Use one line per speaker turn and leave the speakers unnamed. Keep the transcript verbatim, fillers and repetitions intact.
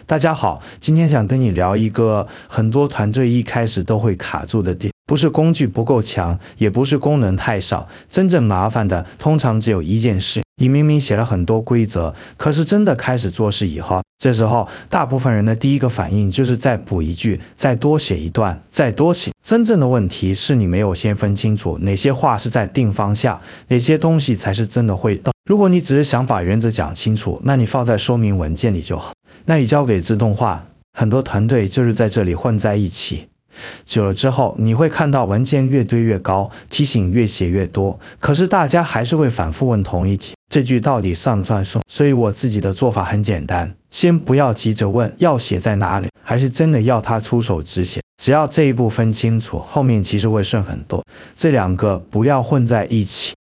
大家好，今天想跟你聊一个很多团队一开始都会卡住的点，不是工具不够强，也不是功能太少，真正麻烦的通常只有一件事。你明明写了很多规则，可是真的开始做事以后，这时候大部分人的第一个反应就是再补一句，再多写一段，再多写。真正的问题是你没有先分清楚哪些话是在定方向，哪些东西才是真的会动。如果你只是想把原则讲清楚，那你放在说明文件里就好。那你交给自动化，很多团队就是在这里混在一起。久了之后，你会看到文件越堆越高，提醒越写越多，可是大家还是会反复问同一题，这句到底算不算数？所以我自己的做法很简单，先不要急着问要写在哪里，还是真的要他出手指写，只要这一步分清楚，后面其实会顺很多。这两个不要混在一起。